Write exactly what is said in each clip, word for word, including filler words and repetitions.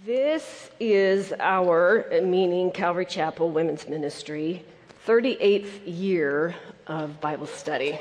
This is our, meaning Calvary Chapel Women's Ministry, thirty-eighth year of Bible study.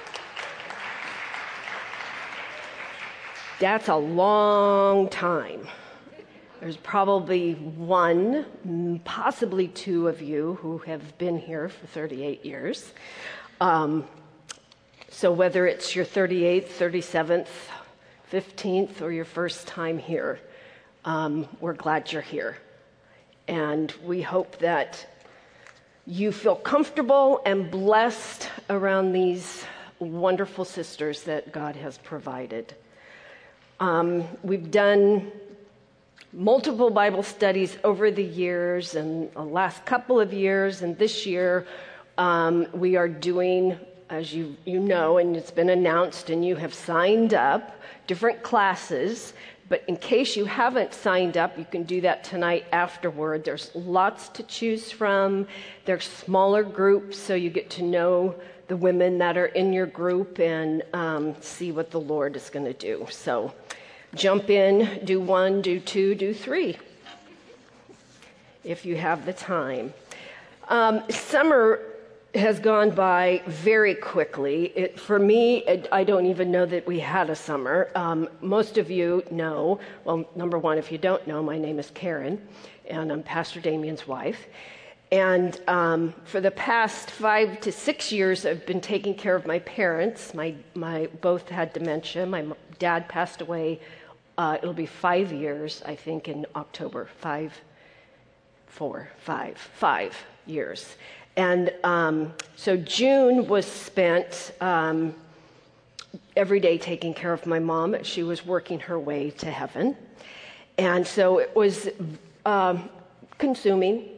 That's a long time. There's probably one, possibly two of you who have been here for thirty-eight years. Um, so whether it's your thirty-eighth, thirty-seventh, fifteenth, or your first time here, um, we're glad you're here. And we hope that you feel comfortable and blessed around these wonderful sisters that God has provided. Um, we've done multiple Bible studies over the years, and the last couple of years, and this year um, we are doing, as you, you know, and it's been announced, and you have signed up, different classes. But in case you haven't signed up, you can do that tonight afterward. There's lots to choose from. There's smaller groups, so you get to know the women that are in your group and um, see what the Lord is going to do. So jump in, do one, do two, do three, if you have the time. Um, summer has gone by very quickly. It, for me, it, I don't even know that we had a summer. Um, most of you know, well, number one, if you don't know, my name is Karen, and I'm Pastor Damien's wife. And um, for the past five to six years, I've been taking care of my parents. My, my both had dementia. My dad passed away. Uh, it'll be five years, I think, in October. Five, four, five, five years. And um, so June was spent um, every day taking care of my mom. She was working her way to heaven. And so it was um, consuming.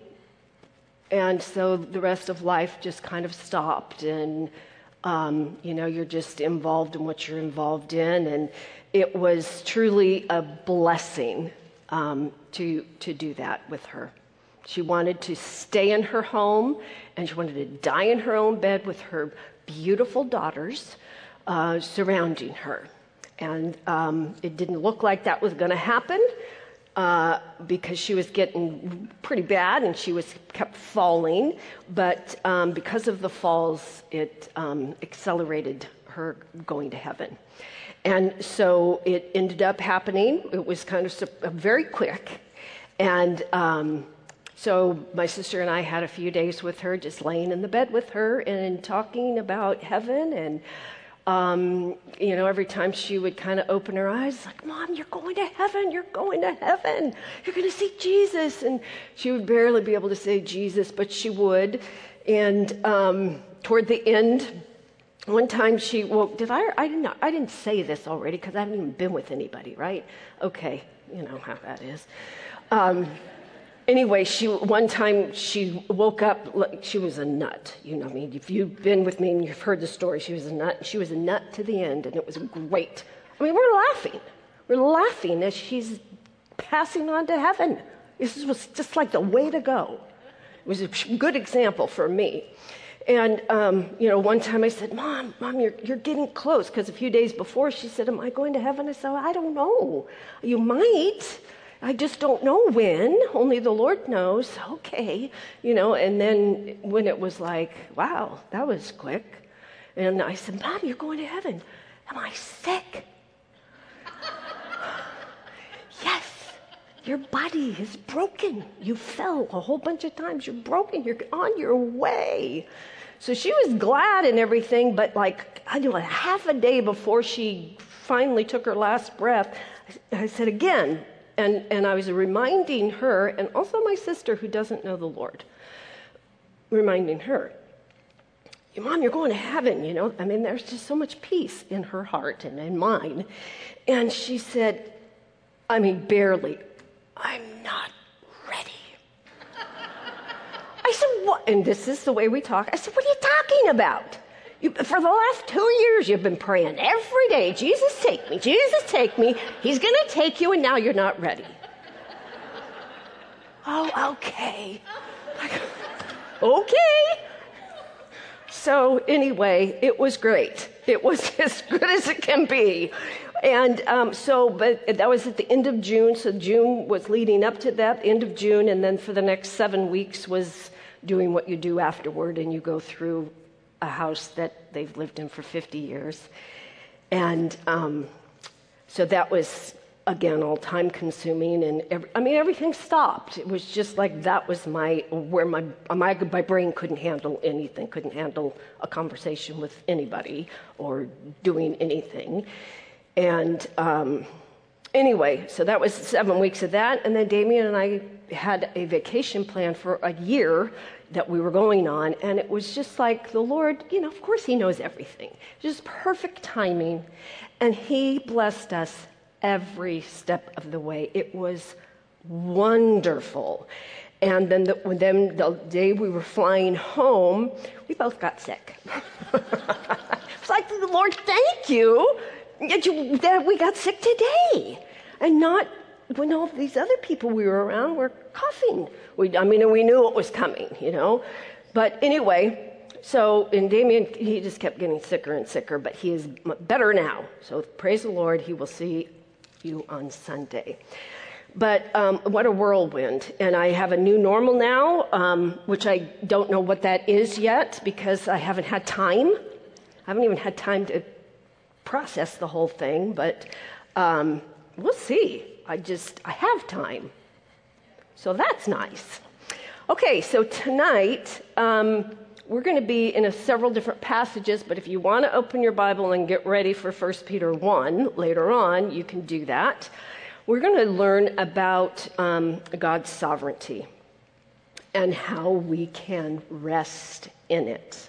And so the rest of life just kind of stopped. And, um, you know, you're just involved in what you're involved in. And it was truly a blessing um, to to do that with her. She wanted to stay in her home, and she wanted to die in her own bed with her beautiful daughters uh, surrounding her. And um, it didn't look like that was going to happen uh, because she was getting pretty bad, and she was kept falling. But um, because of the falls, it um, accelerated her going to heaven. And so it ended up happening. It was kind of very quick. And um, so my sister and I had a few days with her, just laying in the bed with her and talking about heaven. And, um, you know, every time she would kind of open her eyes, like, Mom, you're going to heaven. You're going to heaven. You're going to see Jesus. And she would barely be able to say Jesus, but she would. And um, toward the end, one time she, well, did I, I didn't, I didn't say this already because I haven't even been with anybody, right? Okay, you know how that is. Um, anyway, she, one time she woke up, like she was a nut. You know, I mean, if you've been with me and you've heard the story, she was a nut. She was a nut to the end, and it was great. I mean, we're laughing. We're laughing as she's passing on to heaven. This was just like the way to go. It was a good example for me. And, um, you know, one time I said, Mom, Mom, you're you're getting close. Because a few days before, she said, am I going to heaven? I said, I don't know. You might. I just don't know when. Only the Lord knows. Okay. You know, and then when it was like, wow, that was quick. And I said, Mom, you're going to heaven. Am I sick? Yes. Your body is broken. You fell a whole bunch of times. You're broken. You're on your way. So she was glad and everything, but like, I knew a half a day before she finally took her last breath, I said again, and, and I was reminding her, and also my sister who doesn't know the Lord, reminding her, Mom, you're going to heaven, you know. I mean, there's just so much peace in her heart and in mine. And she said, I mean, barely, I'm not ready. I said, what? And this is the way we talk. I said, what are you talking about? You, for the last two years, you've been praying every day, Jesus, take me, Jesus, take me. He's going to take you, and now you're not ready. Oh, okay. Okay. So anyway, it was great. It was as good as it can be. And um, so, but that was at the end of June. So June was leading up to that, end of June. And then for the next seven weeks was doing what you do afterward. And you go through a house that they've lived in for fifty years. And um, so that was, again, all time consuming. And every, I mean, everything stopped. It was just like that was my, where my, my, my brain couldn't handle anything, couldn't handle a conversation with anybody or doing anything. And um, anyway, so that was seven weeks of that. And then Damien and I had a vacation plan for a year that we were going on. And it was just like the Lord, you know, of course he knows everything. Just perfect timing. And he blessed us every step of the way. It was wonderful. And then the, then the day we were flying home, we both got sick. It's like, the Lord, thank you. That we got sick today, and not when all these other people we were around were coughing. We, I mean, we knew it was coming, you know. But anyway, so and Damien, he just kept getting sicker and sicker, but he is better now. So praise the Lord, he will see you on Sunday. But um, what a whirlwind. And I have a new normal now, um, which I don't know what that is yet because I haven't had time. I haven't even had time to process the whole thing, but um, we'll see. I just, I have time. So that's nice. Okay, so tonight, um, we're going to be in a several different passages, but if you want to open your Bible and get ready for First Peter one later on, you can do that. We're going to learn about um, God's sovereignty and how we can rest in it.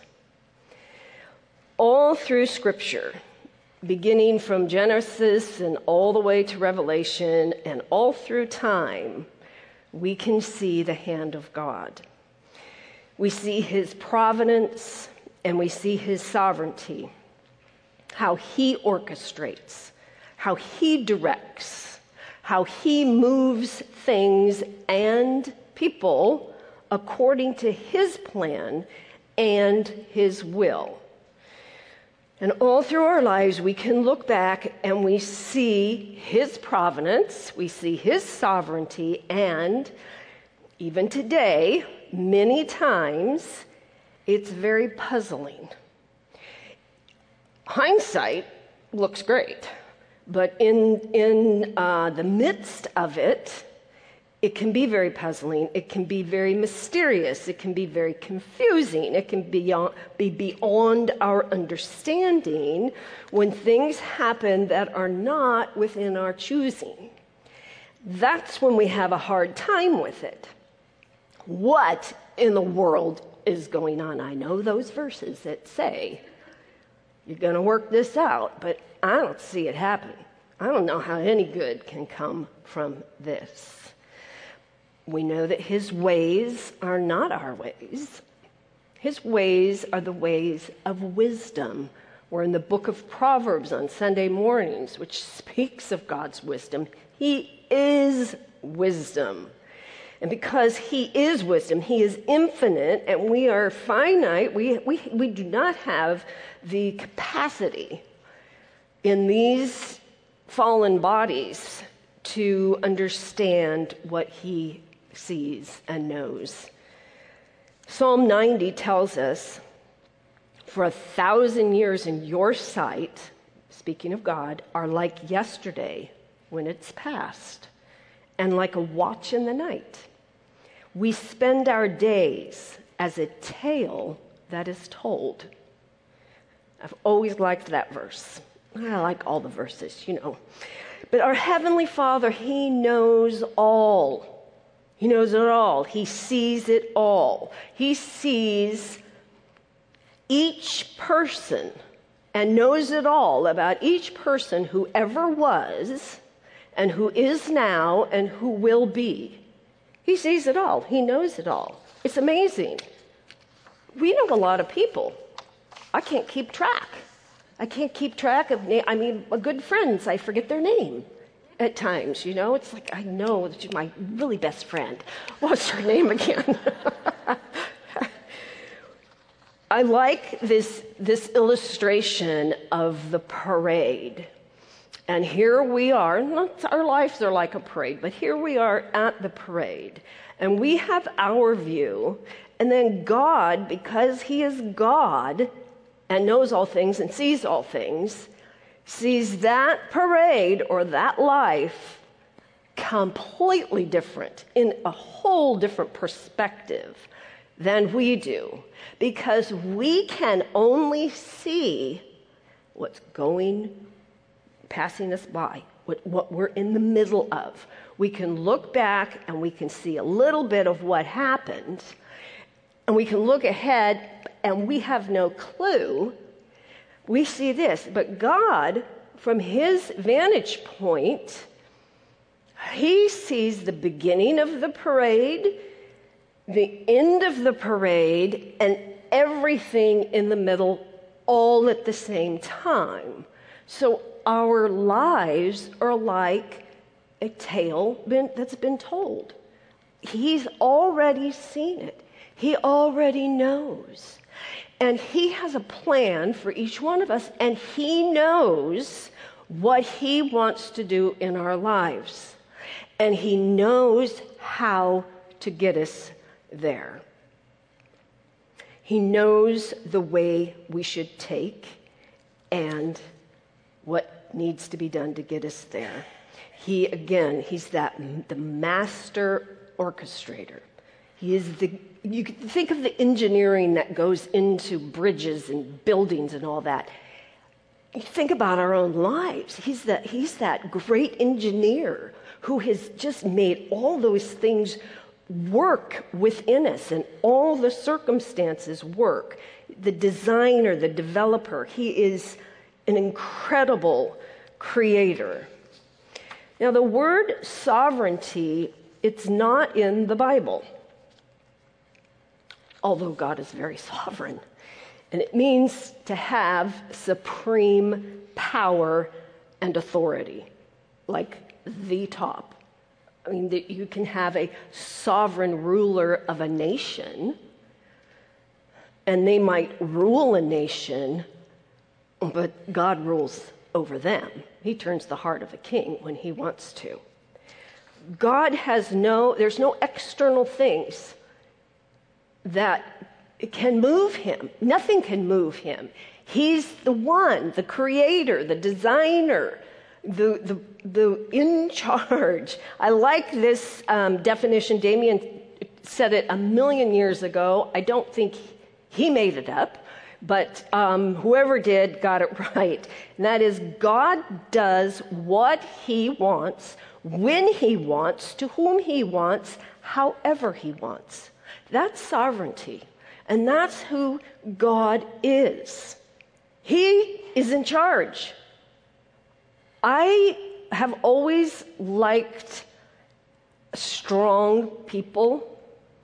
All through Scripture, beginning from Genesis and all the way to Revelation and all through time, we can see the hand of God. We see his providence and we see his sovereignty, how he orchestrates, how he directs, how he moves things and people according to his plan and his will. And all through our lives, we can look back and we see his providence, we see his sovereignty, and even today, many times, it's very puzzling. Hindsight looks great, but in, in uh, the midst of it, it can be very puzzling. It can be very mysterious. It can be very confusing. It can be beyond, be beyond our understanding when things happen that are not within our choosing. That's when we have a hard time with it. What in the world is going on? I know those verses that say, you're going to work this out, but I don't see it happen. I don't know how any good can come from this. We know that his ways are not our ways. His ways are the ways of wisdom. We're in the book of Proverbs on Sunday mornings, which speaks of God's wisdom. He is wisdom. And because he is wisdom, he is infinite, and we are finite. We, we, we do not have the capacity in these fallen bodies to understand what he sees and knows. Psalm ninety tells us, for a thousand years in your sight, speaking of God, are like yesterday when it's past, and like a watch in the night. We spend our days as a tale that is told. I've always liked that verse. I like all the verses, you know. But our Heavenly Father, he knows all. He knows it all. He sees it all. He sees each person and knows it all about each person who ever was and who is now and who will be. He sees it all. He knows it all. It's amazing. We know a lot of people. I can't keep track. I can't keep track of, na- I mean, good friends, I forget their name. At times, you know, it's like, I know that you're my really best friend. What's her name again? I like this, this illustration of the parade And here we are, not, our lives are like a parade, but here we are at the parade. And we have our view, and then God, because he is God and knows all things and sees all things, sees that parade or that life completely different, in a whole different perspective than we do, because we can only see what's going, passing us by, what, what we're in the middle of. We can look back and we can see a little bit of what happened, and we can look ahead and we have no clue. We see this, but God, from his vantage point, he sees the beginning of the parade, the end of the parade, and everything in the middle all at the same time. So our lives are like a tale been, that's been told. He's already seen it. He already knows. And he has a plan for each one of us, and he knows what he wants to do in our lives. And he knows how to get us there. He knows the way we should take and what needs to be done to get us there. He, again, he's that the master orchestrator. He is the, you can think of the engineering that goes into bridges and buildings and all that. You think about our own lives. He's that, he's that great engineer who has just made all those things work within us and all the circumstances work. The designer, the developer, he is an incredible creator. Now, the word sovereignty, it's not in the Bible, although God is very sovereign. And it means to have supreme power and authority, like the top. I mean, that you can have a sovereign ruler of a nation, and they might rule a nation, but God rules over them. He turns the heart of a king when he wants to. God has no, there's no external things that can move him. Nothing can move him. He's the one, the creator, the designer, the the, the in charge. I like this um, definition. Damien said it a million years ago. I don't think he made it up, but um, whoever did got it right. And that is, God does what he wants, when he wants, to whom he wants, however he wants. That's sovereignty. And that's who God is. He is in charge. I have always liked strong people,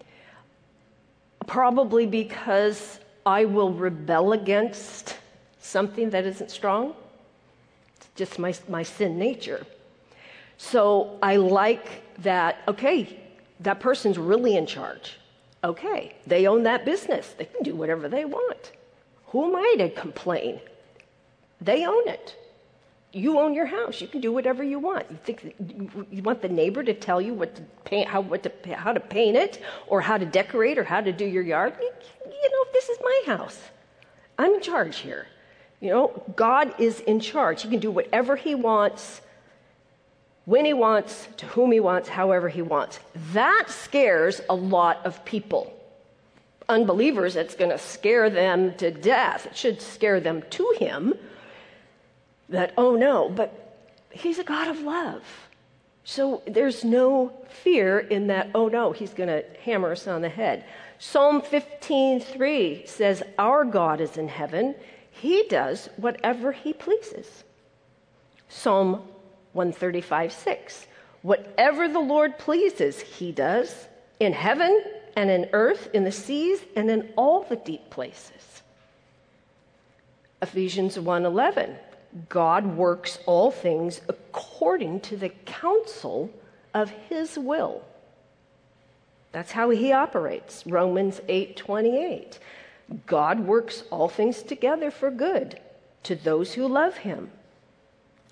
probably because I will rebel against something that isn't strong. It's just my, my sin nature. So I like that, okay, that person's really in charge. Okay, they own that business. They can do whatever they want. Who am I to complain? They own it. You own your house. You can do whatever you want. You think you want the neighbor to tell you what to paint, how what to how to paint it, or how to decorate, or how to do your yard? You, you know, this is my house. I'm in charge here. You know, God is in charge. He can do whatever he wants, when he wants, to whom he wants, however he wants. That scares a lot of people. Unbelievers, it's going to scare them to death. It should scare them to him. That, oh no, but he's a God of love. So there's no fear in that, oh no, he's going to hammer us on the head. Psalm fifteen three says, our God is in heaven. He does whatever he pleases. Psalm one thirty-five six, whatever the Lord pleases, he does, in heaven and in earth, in the seas, and in all the deep places. Ephesians one eleven, God works all things according to the counsel of his will. That's how he operates. Romans eight twenty-eight, God works all things together for good to those who love him.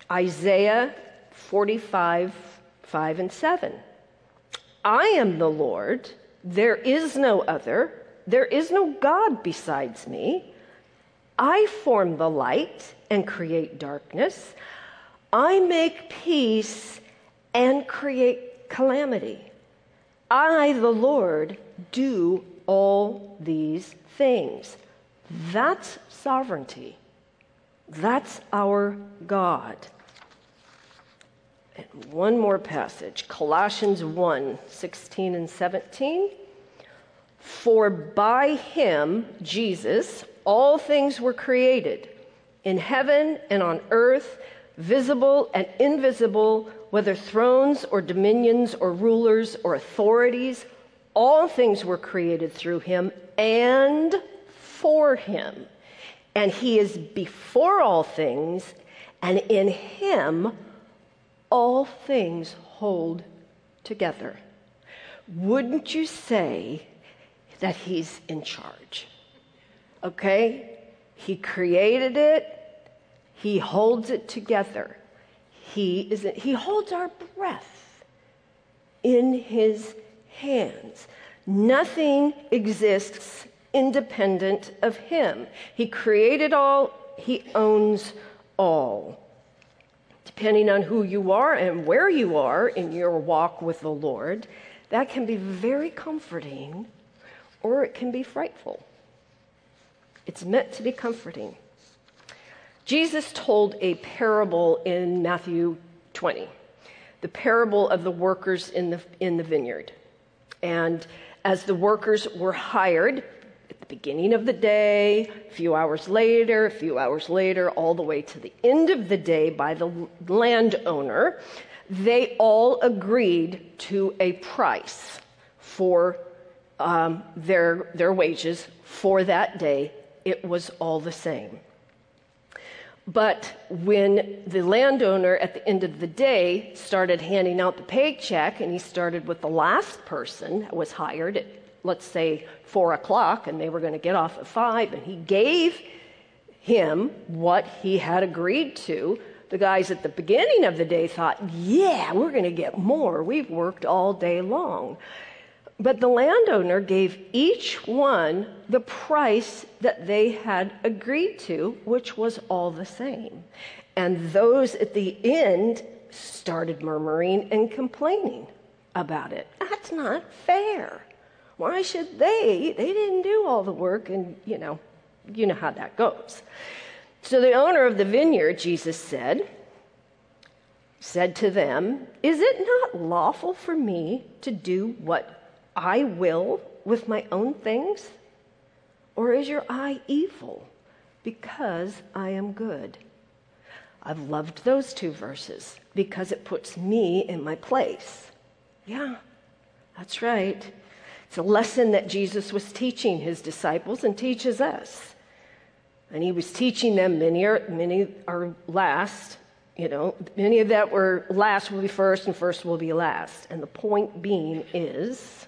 Isaiah forty-five, five and seven. I am the Lord, there is no other, there is no God besides me. I form the light and create darkness. I make peace and create calamity. I, the Lord, do all these things. That's sovereignty. That's our God. And one more passage, Colossians one, sixteen and seventeen. For by him, Jesus, all things were created, in heaven and on earth, visible and invisible, whether thrones or dominions or rulers or authorities, all things were created through him and for him. And he is before all things, and in him all things hold together. Wouldn't you say that he's in charge? Okay? He created it. He holds it together. He is he holds our breath in his hands. Nothing exists independent of him. He created all, he owns all. Depending on who you are and where you are in your walk with the Lord, that can be very comforting or it can be frightful. It's meant to be comforting. Jesus told a parable in Matthew twenty, the parable of the workers in the, in the vineyard. And as the workers were hired at the beginning of the day, a few hours later, a few hours later, all the way to the end of the day by the landowner, they all agreed to a price for um, their, their wages for that day. It was all the same. But when the landowner at the end of the day started handing out the paycheck, and he started with the last person that was hired at, let's say, four o'clock, and they were going to get off at five, and he gave him what he had agreed to, the guys at the beginning of the day thought, yeah, we're going to get more. We've worked all day long. But the landowner gave each one the price that they had agreed to, which was all the same. And those at the end started murmuring and complaining about it. That's not fair. Why should they? They didn't do all the work, and you know, you know how that goes. So the owner of the vineyard, Jesus said, said to them, "Is it not lawful for me to do what I will with my own things? Or is your eye evil because I am good?" I've loved those two verses because it puts me in my place. Yeah, that's right. It's a lesson that Jesus was teaching his disciples and teaches us. And he was teaching them, many are, many are last. You know, many of that were last will be first and first will be last. And the point being is,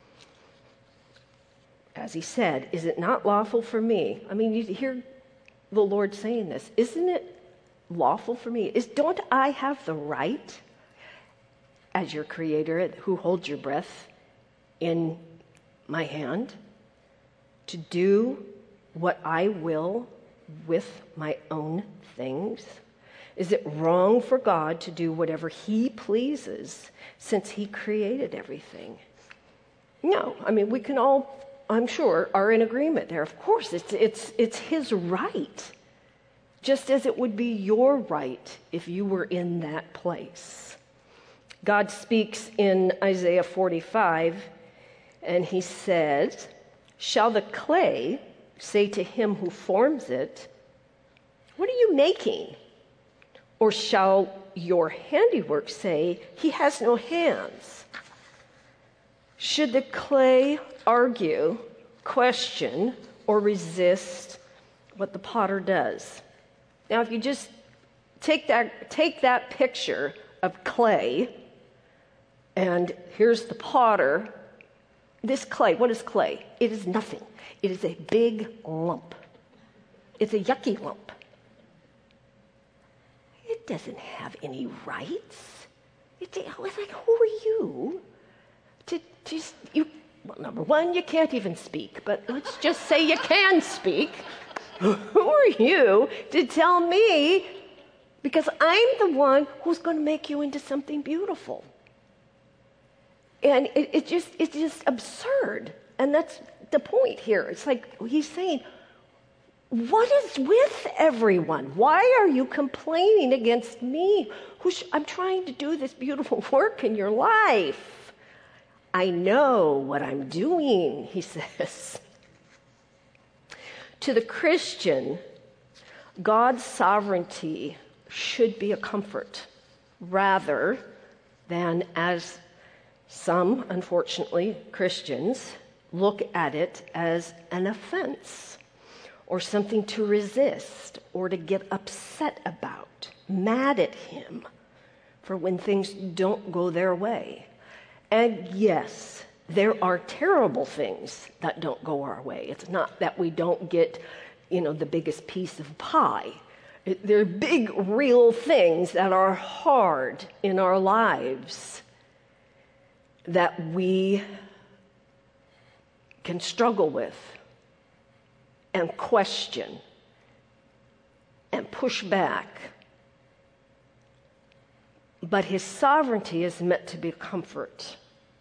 as he said, is it not lawful for me? I mean, you hear the Lord saying this. Isn't it lawful for me? Is, don't I have the right, as your creator who holds your breath in my hand, to do what I will with my own things? Is it wrong for God to do whatever he pleases since he created everything? No. I mean, we can all, I'm sure, are in agreement there. Of course, it's it's it's his right, just as it would be your right if you were in that place. God speaks in Isaiah forty-five, and he says, "Shall the clay say to him who forms it, 'What are you making?' Or shall your handiwork say, 'He has no hands'? Should the clay argue, question, or resist what the potter does?" Now, if you just take that, take that picture of clay, and here's the potter. This clay, what is clay? It is nothing. It is a big lump. It's a yucky lump. It it doesn't have any rights. It, I was like, who are you to just, you, well, number one, you can't even speak, but let's just say you can speak. Who are you to tell me, because I'm the one who's going to make you into something beautiful. And it, it just it's just absurd. And that's the point here. It's like he's saying, what is with everyone? Why are you complaining against me? Who's, I'm trying to do this beautiful work in your life. I know what I'm doing, he says. To the Christian, God's sovereignty should be a comfort rather than, as some, unfortunately, Christians look at it, as an offense or something to resist or to get upset about, mad at him for when things don't go their way. And yes, there are terrible things that don't go our way. It's not that we don't get, you know, the biggest piece of pie. It, there are big, real things that are hard in our lives that we can struggle with and question and push back. But his sovereignty is meant to be a comfort.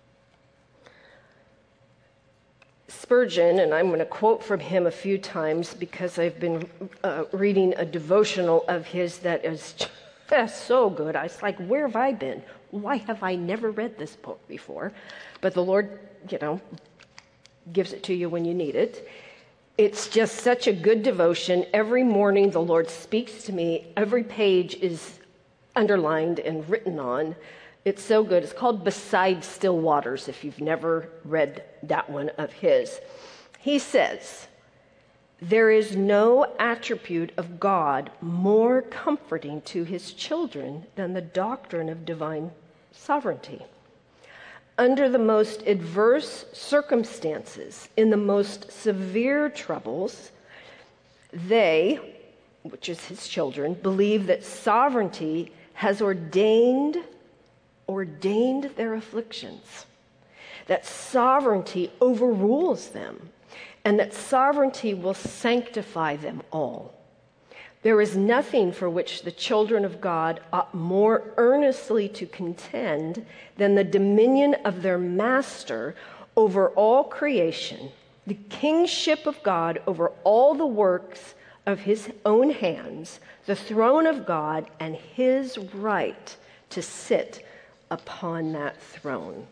Spurgeon, and I'm going to quote from him a few times because I've been uh, reading a devotional of his that is just so good. I was like, where have I been? Why have I never read this book before? But the Lord, you know, gives it to you when you need it. It's just such a good devotion. Every morning the Lord speaks to me. Every page is underlined and written on. It's so good. It's called Beside Still Waters, if you've never read that one of his. He says, there is no attribute of God more comforting to his children than the doctrine of divine sovereignty. Under the most adverse circumstances, in the most severe troubles, they, which is his children, believe that sovereignty has ordained ordained their afflictions, that sovereignty overrules them, and that sovereignty will sanctify them all. There is nothing for which the children of God ought more earnestly to contend than the dominion of their master over all creation, the kingship of God over all the works of his own hands, the throne of God, and his right to sit upon that throne.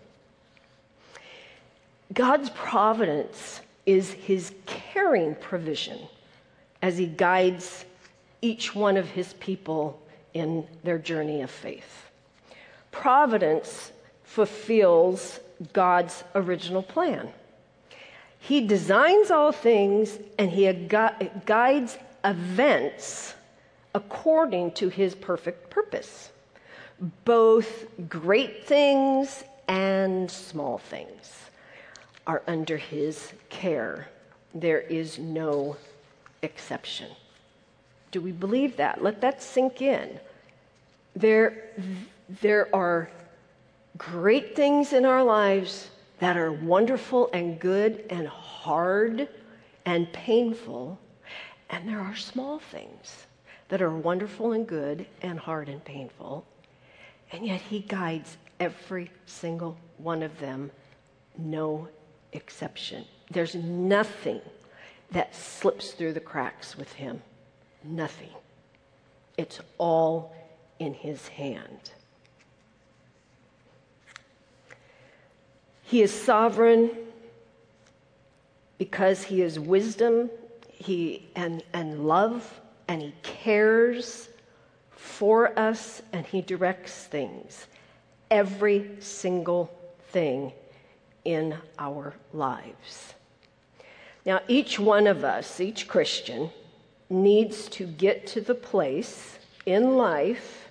God's providence is his caring provision as he guides each one of his people in their journey of faith. Providence fulfills God's original plan. He designs all things and he gu- guides events according to his perfect purpose. Both great things and small things are under his care. There is no exception. Do we believe that? Let that sink in. There, there are great things in our lives that are wonderful and good and hard and painful, and there are small things that are wonderful and good and hard and painful. And yet he guides every single one of them, no exception. There's nothing that slips through the cracks with him. Nothing. It's all in his hand. He is sovereign because he is wisdom he, and, and love, and he cares for us, and he directs things, every single thing in our lives. Now, each one of us, each Christian, needs to get to the place in life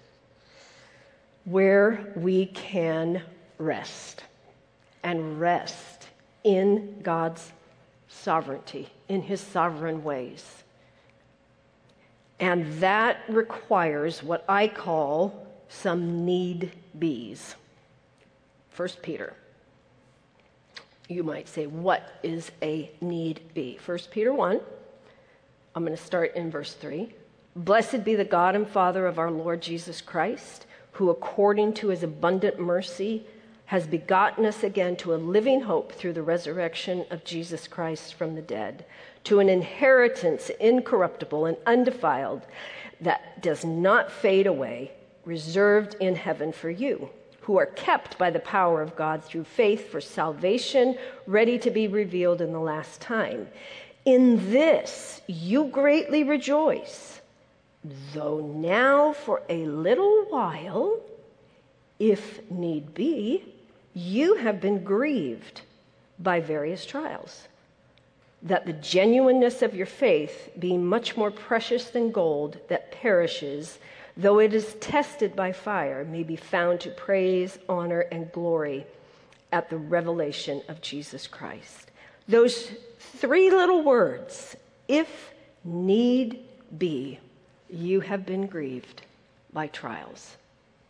where we can rest, and rest in God's sovereignty, in his sovereign ways. And that requires what I call some need be's. First Peter. You might say, what is a need be? First Peter one. I'm going to start in verse three. Blessed be the God and Father of our Lord Jesus Christ, who according to his abundant mercy has begotten us again to a living hope through the resurrection of Jesus Christ from the dead, to an inheritance incorruptible and undefiled that does not fade away, reserved in heaven for you, who are kept by the power of God through faith for salvation, ready to be revealed in the last time. In this you greatly rejoice, though now for a little while, if need be, you have been grieved by various trials, that the genuineness of your faith, being much more precious than gold that perishes, though it is tested by fire, may be found to praise, honor, and glory at the revelation of Jesus Christ. Those three little words, if need be, you have been grieved by trials.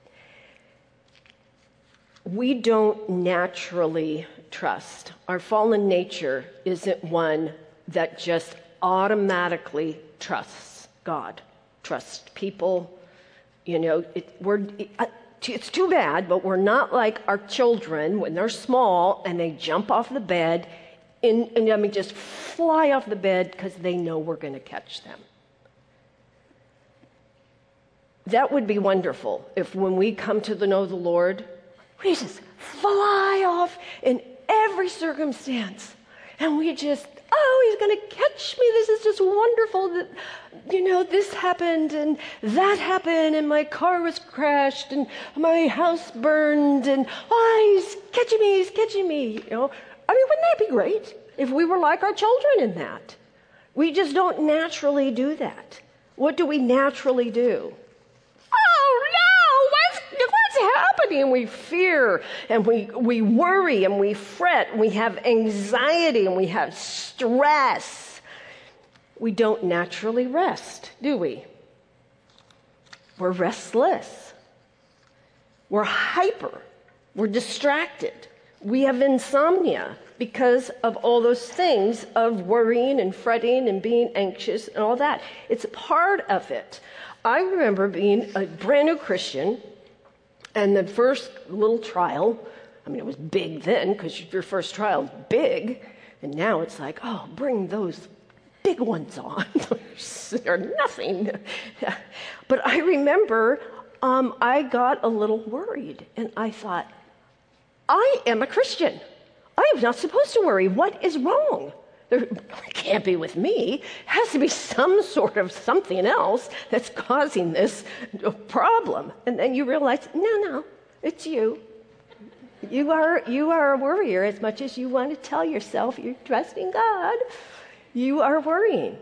We don't naturally trust. Our fallen nature isn't one that just automatically trusts God, trusts people. You know, it, we're, it, it's too bad, but we're not like our children when they're small and they jump off the bed and, and I mean, just fly off the bed because they know we're going to catch them. That would be wonderful if when we come to the know the Lord, we just fly off in every circumstance. And we just, oh, he's going to catch me. This is just wonderful that, you know, this happened and that happened and my car was crashed and my house burned and, oh, he's catching me, he's catching me. You know, I mean, wouldn't that be great if we were like our children in that? We just don't naturally do that. What do we naturally do? Oh, no, what's, what's happening? We fear and we, we worry and we fret and we have anxiety and we have stress. We don't naturally rest, do we? We're restless. We're hyper. We're distracted. We have insomnia because of all those things of worrying and fretting and being anxious and all that. It's part of it. I remember being a brand new Christian, and the first little trial, I mean, it was big then because your first trial is big, and now it's like, oh, bring those big ones on. They're nothing. But I remember um, I got a little worried, and I thought, I am a Christian. I am not supposed to worry. What is wrong? There it can't be with me. It has to be some sort of something else that's causing this problem. And then you realize, no, no, it's you. You are you are a worrier as much as you want to tell yourself you're trusting God. You are worrying.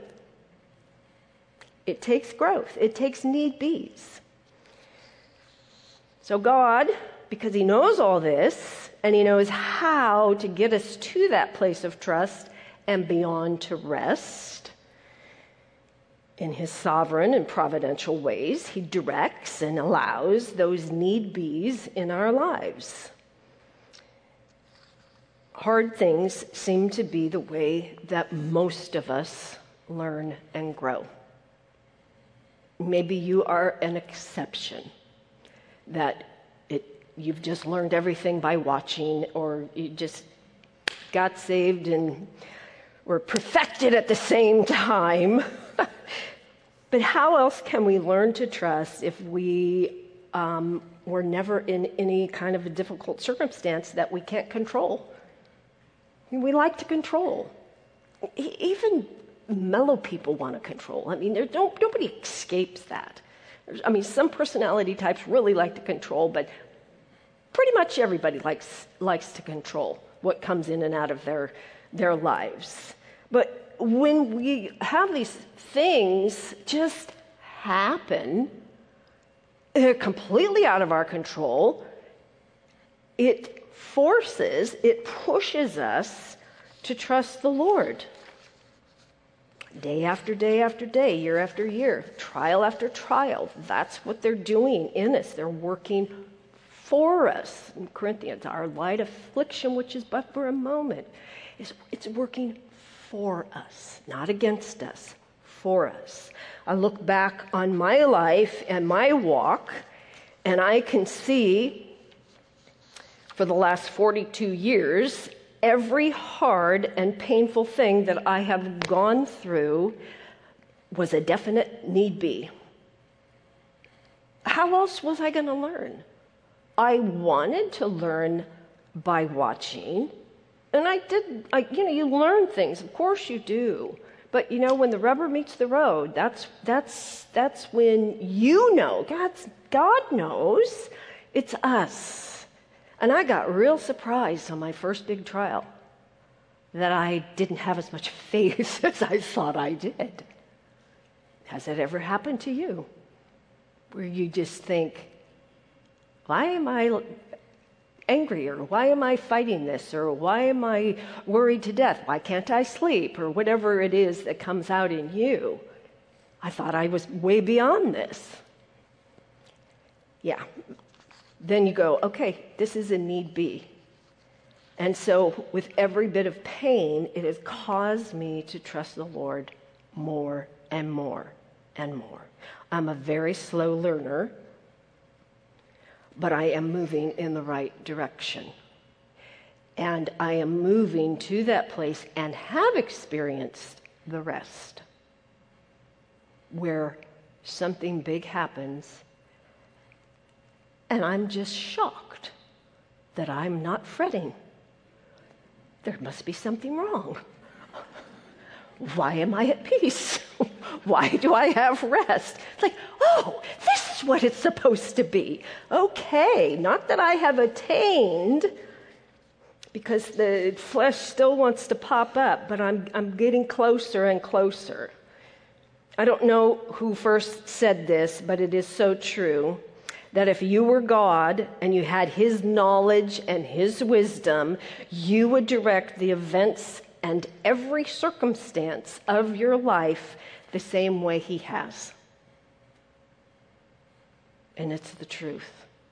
It takes growth. It takes need be's. So God, because he knows all this, and he knows how to get us to that place of trust and beyond to rest, in his sovereign and providential ways, he directs and allows those need be's in our lives. Hard things seem to be the way that most of us learn and grow. Maybe you are an exception, that it you've just learned everything by watching, or you just got saved and were perfected at the same time. But how else can we learn to trust if we um, were never in any kind of a difficult circumstance that we can't control? I mean, we like to control. E- even mellow people want to control. I mean, there don't, nobody escapes that. There's, I mean, some personality types really like to control, but pretty much everybody likes likes to control what comes in and out of their their lives. But when we have these things just happen, they're completely out of our control, it forces, it pushes us to trust the Lord. Day after day after day, year after year, trial after trial. That's what they're doing in us. They're working for us. In Corinthians, our light affliction, which is but for a moment, is it's working for us, not against us, for us. I look back on my life and my walk, and I can see for the last forty-two years, every hard and painful thing that I have gone through was a definite need be. How else was I going to learn? I wanted to learn by watching, and I did. I, you know, you learn things. Of course you do. But you know, when the rubber meets the road, that's that's that's when you know. God's God knows. It's us. And I got real surprised on my first big trial that I didn't have as much faith as I thought I did. Has that ever happened to you? Where you just think, why am I angry? Or why am I fighting this? Or why am I worried to death? Why can't I sleep? Or whatever it is that comes out in you. I thought I was way beyond this. Yeah. Then you go, okay, this is a need be. And so with every bit of pain, it has caused me to trust the Lord more and more and more. I'm a very slow learner, but I am moving in the right direction. And I am moving to that place and have experienced the rest, where something big happens and I'm just shocked that I'm not fretting. There must be something wrong. Why am I at peace? Why do I have rest? It's like, oh, this is what it's supposed to be. Okay, not that I have attained, because the flesh still wants to pop up, but I'm I'm getting closer and closer. I don't know who first said this, but it is so true. That if you were God and you had his knowledge and his wisdom, you would direct the events and every circumstance of your life the same way he has. And it's the truth.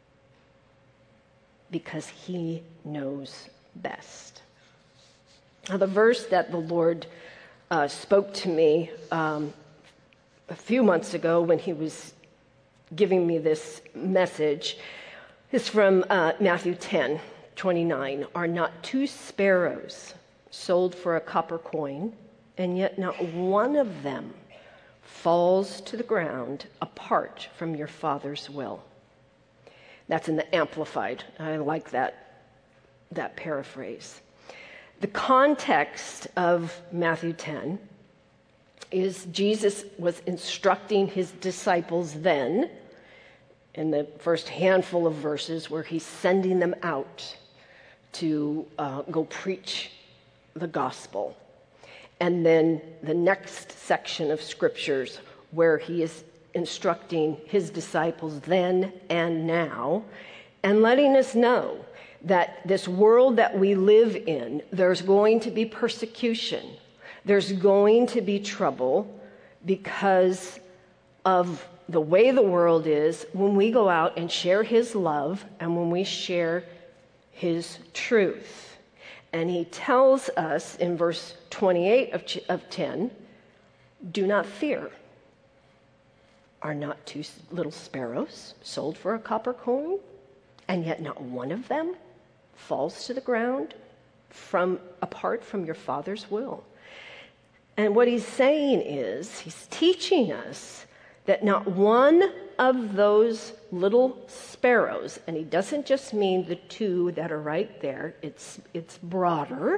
Because he knows best. Now, the verse that the Lord uh, spoke to me um, a few months ago when he was giving me this message is from uh, Matthew ten twenty-nine. Are not two sparrows sold for a copper coin, and yet not one of them falls to the ground apart from your Father's will? That's in the Amplified. I like that, that paraphrase. The context of Matthew ten is Jesus was instructing his disciples then, in the first handful of verses where he's sending them out to uh, go preach the gospel. And then the next section of scriptures where he is instructing his disciples then and now and letting us know that this world that we live in, there's going to be persecution. There's going to be trouble because of the way the world is when we go out and share his love and when we share his truth. And he tells us in verse twenty-eight of, of ten, do not fear. Are not two little sparrows sold for a copper coin? And yet not one of them falls to the ground from apart from your Father's will. And what he's saying is, he's teaching us that not one of those little sparrows, and he doesn't just mean the two that are right there, it's, it's broader,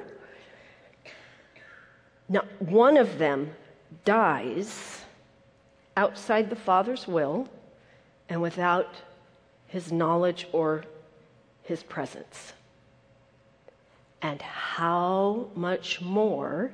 not one of them dies outside the Father's will and without his knowledge or his presence. And how much more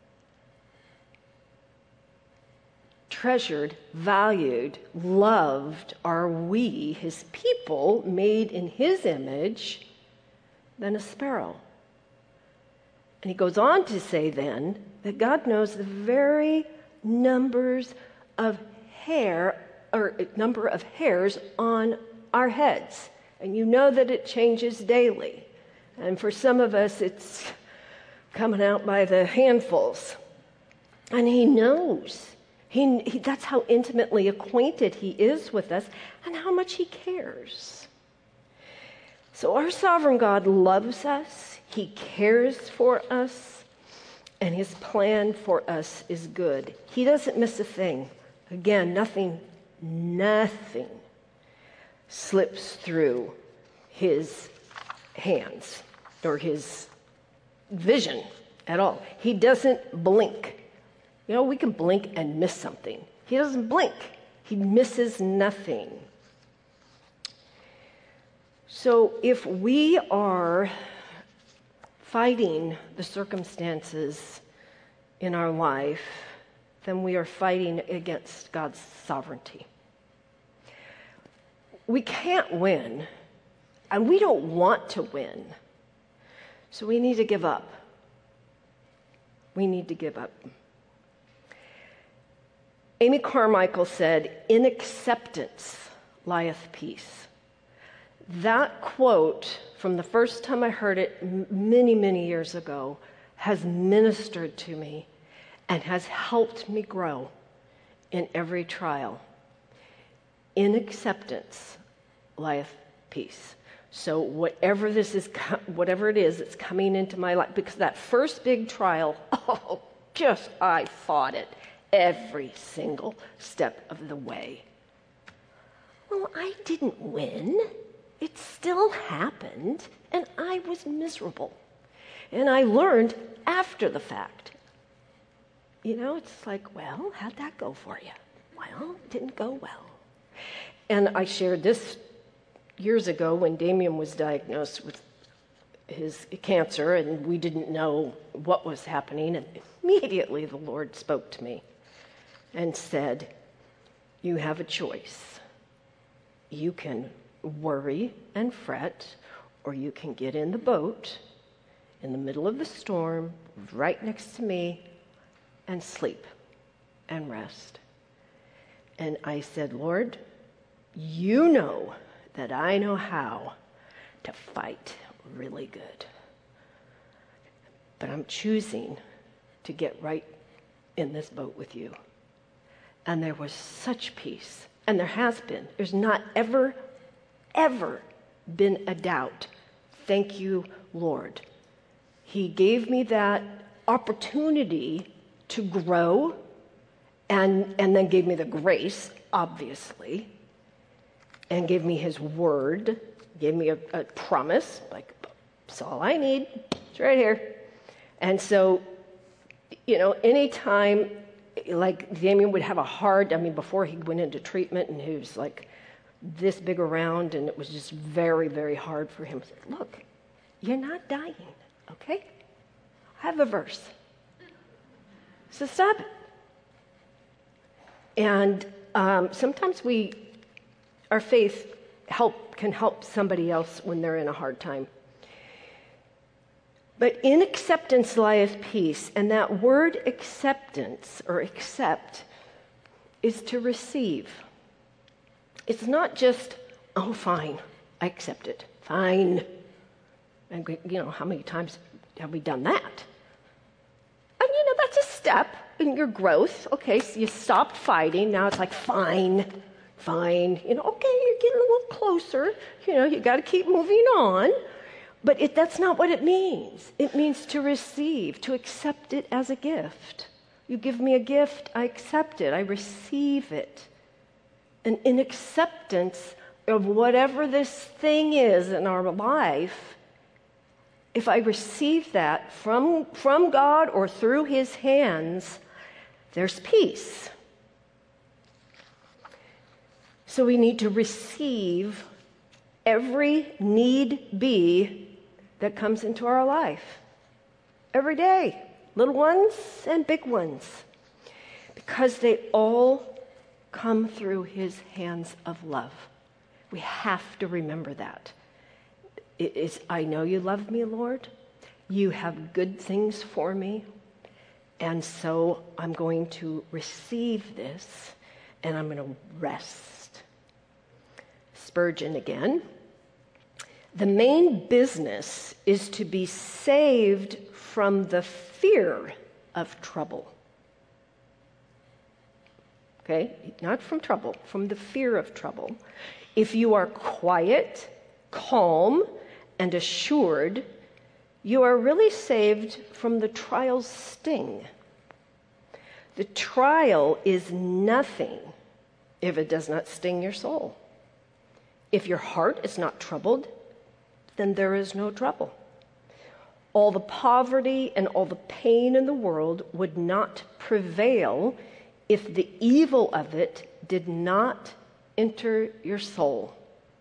treasured, valued, loved are we, his people, made in his image, than a sparrow. And he goes on to say then that God knows the very numbers of hair, or number of hairs on our heads. And you know that it changes daily. And for some of us, it's coming out by the handfuls. And he knows. He, he, that's how intimately acquainted he is with us and how much he cares. So our sovereign God loves us. He cares for us. And his plan for us is good. He doesn't miss a thing. Again, nothing, nothing slips through his hands or his vision at all. He doesn't blink. You know, we can blink and miss something. He doesn't blink. He misses nothing. So if we are fighting the circumstances in our life, then we are fighting against God's sovereignty. We can't win, and we don't want to win. So we need to give up. We need to give up. Amy Carmichael said, "In acceptance lieth peace." That quote, from the first time I heard it many, many years ago, has ministered to me and has helped me grow in every trial. In acceptance lieth peace. So whatever this is, whatever it is that's coming into my life, because that first big trial, oh, just I fought it every single step of the way. Well, I didn't win. It still happened, and I was miserable. And I learned after the fact. You know, it's like, well, how'd that go for you? Well, it didn't go well. And I shared this years ago when Damien was diagnosed with his cancer, and we didn't know what was happening. And immediately the Lord spoke to me and said, "You have a choice. You can worry and fret, or you can get in the boat in the middle of the storm, right next to me, and sleep and rest." And I said, "Lord, you know that I know how to fight really good. But I'm choosing to get right in this boat with you." And there was such peace. And there has been. There's not ever, ever been a doubt. Thank you, Lord. He gave me that opportunity to grow and, and then gave me the grace, obviously, and gave me his word, gave me a, a promise, like, it's all I need. It's right here. And so, you know, anytime, like Damien would have a hard, I mean, before he went into treatment and he was like this big around and it was just very, very hard for him. I said, "Look, you're not dying, okay? I have a verse. So stop it." And um, sometimes we, our faith help can help somebody else when they're in a hard time. But in acceptance lieth peace, and that word acceptance or accept is to receive. It's not just, "Oh, fine, I accept it, fine." And you know, how many times have we done that? And you know, that's a step in your growth. Okay, so you stopped fighting, now it's like, fine, fine. You know, okay, you're getting a little closer. You know, you got to keep moving on. But it, that's not what it means. It means to receive, to accept it as a gift. You give me a gift, I accept it, I receive it. And in acceptance of whatever this thing is in our life, if I receive that from, from God or through his hands, there's peace. So we need to receive every need be that comes into our life every day, little ones and big ones, because they all come through his hands of love. We have to remember that. It is, "I know you love me, Lord. You have good things for me, And so I'm going to receive this, and I'm going to rest. Spurgeon again. The main business is to be saved from the fear of trouble. Okay? Not from trouble, from the fear of trouble. If you are quiet, calm, and assured, you are really saved from the trial's sting. The trial is nothing if it does not sting your soul. If your heart is not troubled, then there is no trouble. All the poverty and all the pain in the world would not prevail if the evil of it did not enter your soul.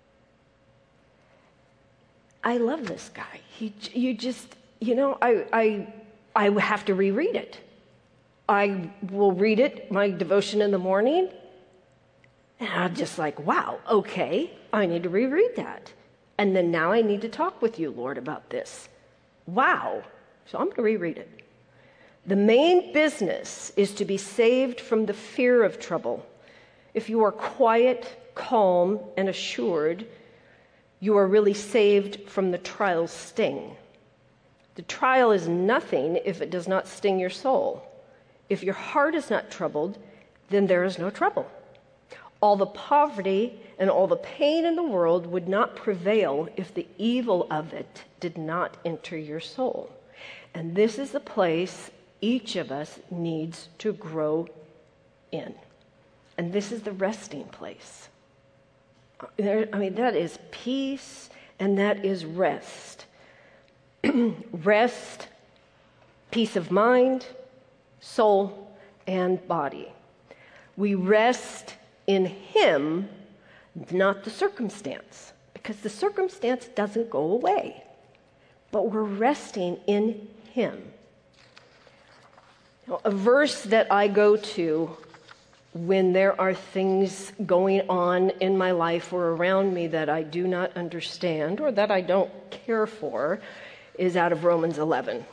I love this guy. He, you just, you know, I, I, I have to reread it. I will read it, my devotion in the morning, and I'm just like, wow, okay, I need to reread that. And then now I need to talk with you, Lord, about this. Wow. So I'm going to reread it. The main business is to be saved from the fear of trouble. If you are quiet, calm, and assured, you are really saved from the trial's sting. The trial is nothing if it does not sting your soul. If your heart is not troubled, then there is no trouble. All the poverty and all the pain in the world would not prevail if the evil of it did not enter your soul. And this is the place each of us needs to grow in. And this is the resting place. There, I mean, that is peace and that is rest. Rest, peace of mind, soul, and body. We rest in Him, not the circumstance, because the circumstance doesn't go away, but we're resting in Him. Now, a verse that I go to when there are things going on in my life or around me that I do not understand or that I don't care for is out of Romans eleven.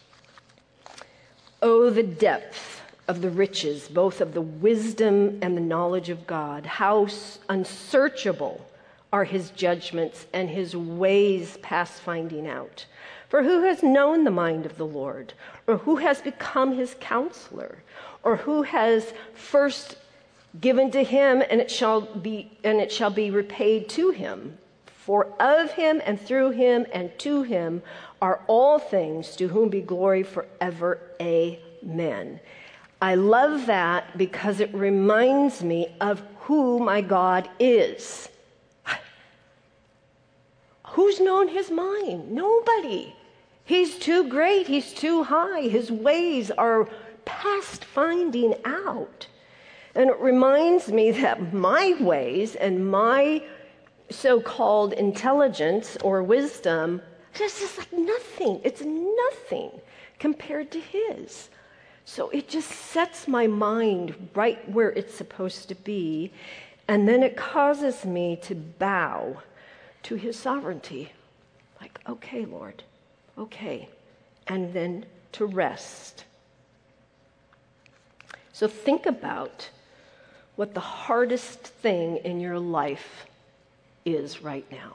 Oh, the depth of the riches, both of the wisdom and the knowledge of God. How unsearchable are His judgments and His ways past finding out. For who has known the mind of the Lord? Or who has become His counselor? Or who has first given to Him, and it shall be and it shall be repaid to him? For of Him and through Him and to Him are all things, to whom be glory forever. Amen. I love that because it reminds me of who my God is. Who's known His mind? Nobody. He's too great. He's too high. His ways are past finding out. And it reminds me that my ways and my so-called intelligence or wisdom is just like nothing. It's nothing compared to His. So it just sets my mind right where it's supposed to be, and then it causes me to bow to His sovereignty. Like, okay, Lord, okay. And then to rest. So think about what the hardest thing in your life is right now.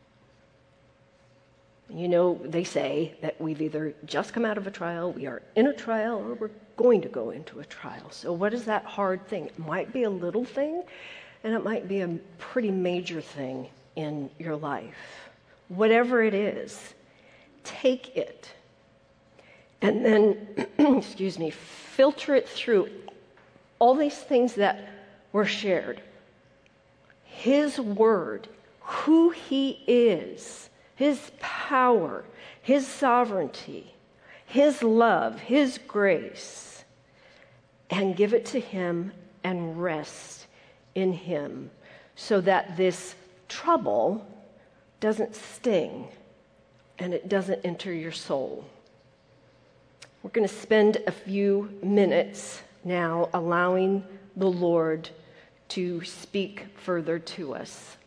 You know, they say that we've either just come out of a trial, we are in a trial, or we're going to go into a trial. So what is that hard thing? It might be a little thing, and it might be a pretty major thing in your life. Whatever it is, take it, and then, excuse me, filter it through all these things that were shared. His word, who He is, His power, His sovereignty, His love, His grace, and give it to Him and rest in Him so that this trouble doesn't sting and it doesn't enter your soul. We're going to spend a few minutes now allowing the Lord to speak further to us.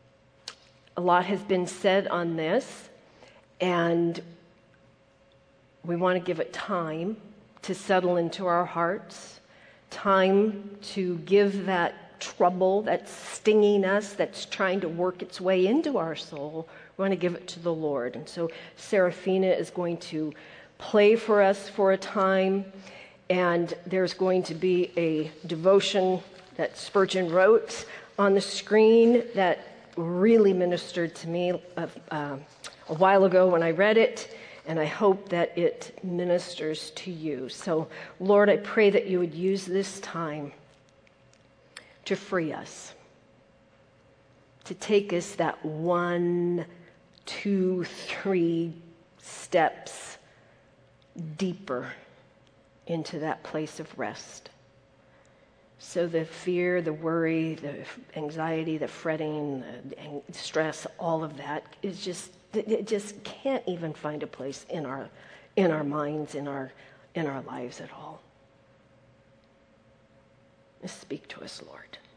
A lot has been said on this, and We want to give it time to settle into our hearts, time to give that trouble that's stinging us, that's trying to work its way into our soul. We want to give it to the Lord. And so Serafina is going to play for us for a time, and there's going to be a devotion that Spurgeon wrote on the screen that really ministered to me uh, uh, a while ago when I read it, and I hope that it ministers to you. So, Lord, I pray that you would use this time to free us, to take us that one, two, three steps deeper into that place of rest. So the fear, the worry, the anxiety, the fretting, the stress, all of that is just, it just can't even find a place in our in our minds, in our in our lives at all. Just speak to us, Lord.